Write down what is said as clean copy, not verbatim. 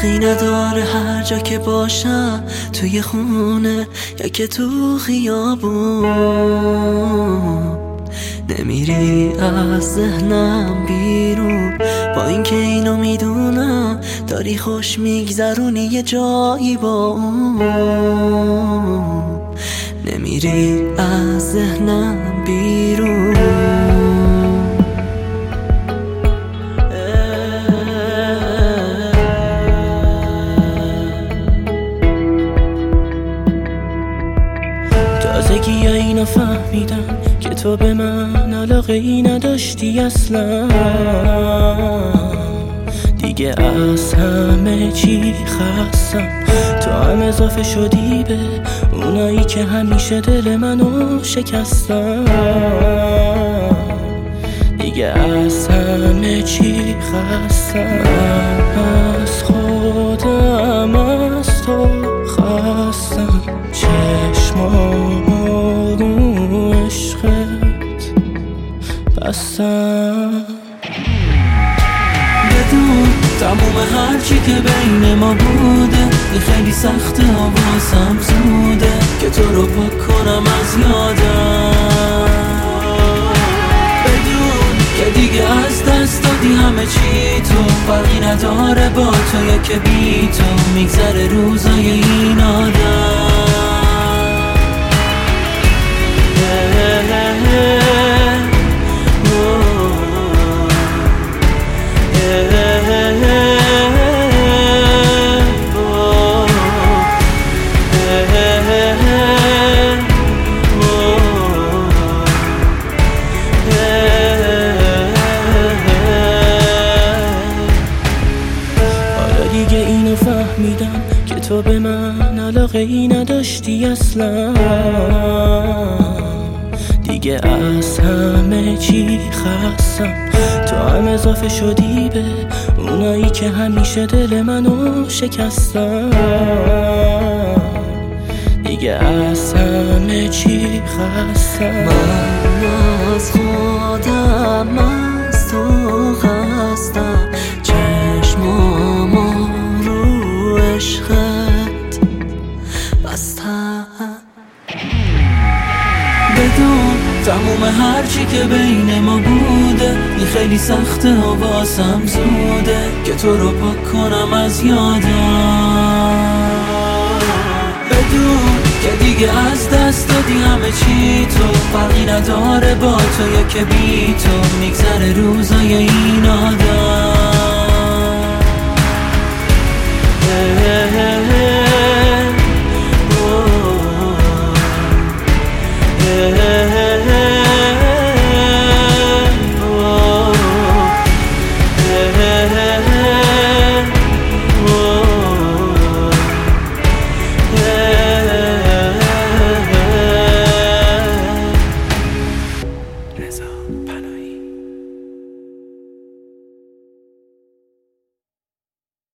فرقی نداره هر جا که باشم، توی خونه یا که تو خیابون. نمیری از ذهنم بیرون، با اینکه اینو میدونم داری خوش میگذرونی یه جایی با اون. نمیری از ذهنم بیرون. تازگی اینو فهمیدم که تو به من علاقه ای نداشتی اصلا. دیگه از همه چی خستم، تو هم اضافه شدی به اونایی که همیشه دل منو شکستن. دیگه از همه چی خستم، از خودم از تو خستم. چشمامو رو عشقت بستم. بدون تموم هرچی که بین ما بوده، این خیلی سخته و واسم زوده که تو رو پاک کنم از یادم. بدون که دیگه از دست دادی همه چی، تو فرقی نداره با تو یا که بی تو میگذره روزای این آدم. دیگه اینو فهمیدم که تو به من علاقه ای نداشتی اصلا. دیگه از همه چی خستم، تو هم اضافه شدی به اونایی که همیشه دل منو شکستن. دیگه از همه چی خستم، من از خودم از تو خستم. چشمامو رو عشقت بستم. بدون تموم هرچی که بین ما بوده، این خیلی سخته و واسم زوده که تو رو پاک کنم از یادم. بدون که دیگه از دست دادی همه چی، تو فرقی نداره با تو یا که بی تو میگذره روزای این آدم.